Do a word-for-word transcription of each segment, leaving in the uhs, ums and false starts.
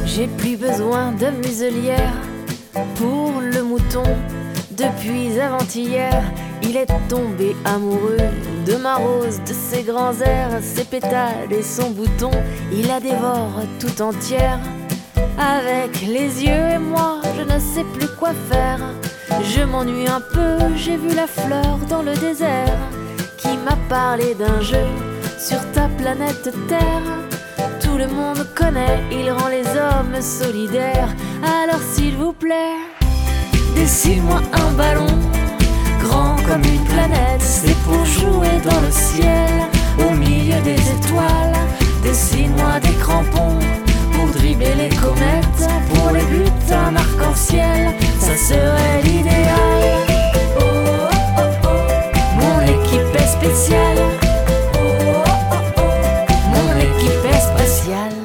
J'ai plus besoin de muselière pour le mouton. Depuis avant-hier, il est tombé amoureux de ma rose, de ses grands airs, ses pétales et son bouton. Il la dévore tout entière. Avec les yeux et moi, je ne sais plus quoi faire. Je m'ennuie un peu, j'ai vu la fleur dans le désert qui m'a parlé d'un jeu sur ta planète Terre. Tout le monde connaît, il rend les hommes solidaires. Alors s'il vous plaît, dessine-moi un ballon grand comme une planète. C'est pour jouer dans le ciel, au milieu des étoiles. Dessine-moi des crampons pour dribbler les comètes. Pour les buts, un arc-en-ciel, ça serait l'idéal. Oh, oh, oh, oh. Mon équipe est spéciale. Oh, oh, oh, oh. Mon équipe est spéciale.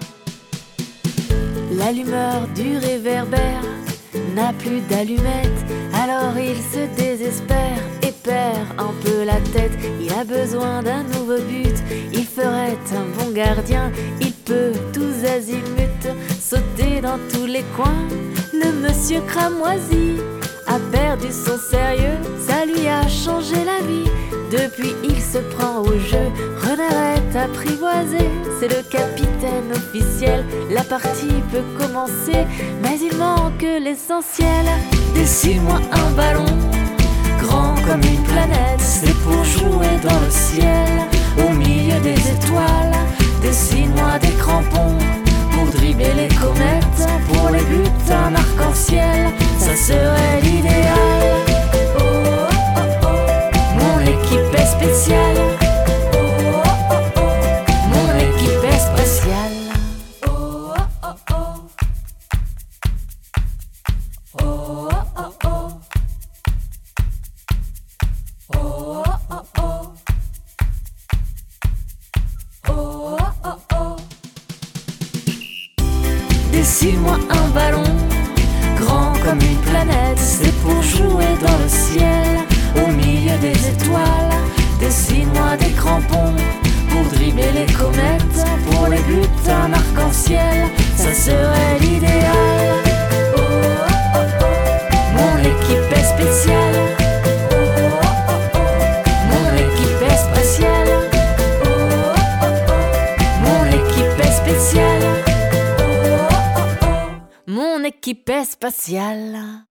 L'allumeur du réverbère n'a plus d'allumettes, alors il se désespère et perd un peu la tête. Il a besoin d'un nouveau but, il ferait un bon gardien. Il peut tous azimuts sauter dans tous les coins. Le monsieur cramoisi a perdu son sérieux, ça lui a changé la vie. Depuis il se prend au jeu, Renard est apprivoisé, c'est le capitaine officiel. La partie peut commencer, mais il manque l'essentiel. Dessine-moi un ballon, grand comme une planète. C'est pour jouer dans le ciel, au milieu des étoiles. Dessine-moi des crampons pour dribbler les comètes. Pour les buts, un arc-en-ciel, ça serait l'idéal. Oh, oh, oh, oh. Mon équipe est spéciale. Oh, oh, oh, oh. Mon équipe est spéciale. Oh, oh, oh, oh. Oh, oh, oh, oh. Oh, oh, oh. Oh, oh, oh. Dessine-moi un ballon grand comme une planète. C'est pour jouer dans le ciel, au milieu des étoiles. Dessine-moi des crampons pour dribbler les comètes. Pour les buts, un arc-en-ciel, ça serait l'idéal. Oh, oh, oh, oh. Mon équipe est spéciale. Oh, oh, oh, oh. Mon équipe est spéciale. Oh, oh, oh, oh. Mon équipe est spéciale. Oh, oh, oh, oh. Mon équipe est spatiale.